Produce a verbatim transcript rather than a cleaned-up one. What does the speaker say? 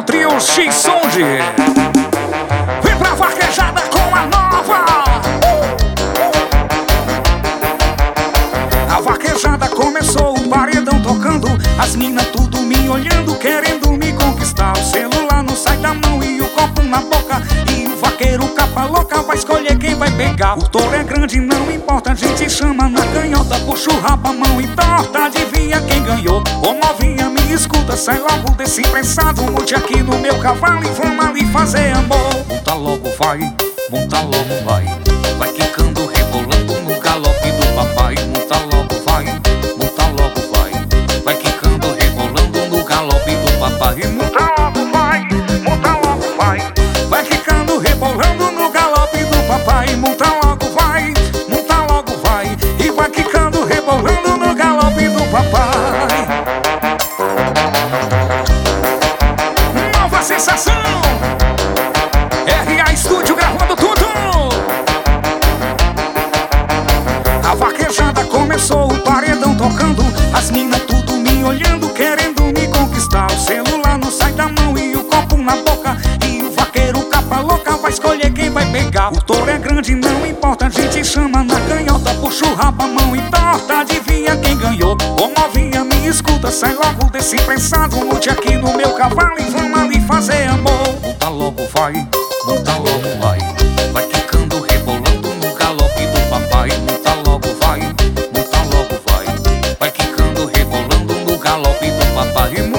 trio X-Sound. Vem pra vaquejada com a nova. A vaquejada começou, o paredão tocando, as minas tudo me olhando, querendo me conquistar. O celular não sai da mão e o copo na boca, e o vaqueiro capa louca vai escolher quem vai pegar. O touro é grande, não importa, a gente chama na canhota, puxa o rabo, a mão e torta, adivinha quem ganhou? Ô novinha, me escuta, sai logo desse prensado, monte aqui no meu cavalo e vamos ali fazer amor. Monta logo vai, monta logo vai, vai quicando, rebolando no galope do papai. Monta logo vai, monta logo vai, vai quicando, rebolando no galope do papai. Monta logo vai, monta logo vai, vai quicando, rebolando no galope do papai. Monta logo vai, monta logo vai, e vai quicando, rebolando no galope do papai. Nova sensação, R A Estúdio gravando tudo. A vaquejada começou, o paredão tocando, as minas tudo me olhando, querendo me conquistar. O celular não sai da mão e o copo na boca, e o vaqueiro capa louca vai escolher quem vai pegar. O touro é grande, não importa, a gente chama na canhota, puxa o rabo, a mão e torta, adivinha quem ganhou? Ô novinha, me escuta, sai logo desse prensado, monte aqui no meu cavalo e vamos ali fazer amor. Monta logo vai, monta logo vai, vai quicando, rebolando no galope do papai. Monta logo vai, monta logo vai, vai quicando, rebolando no galope do papai.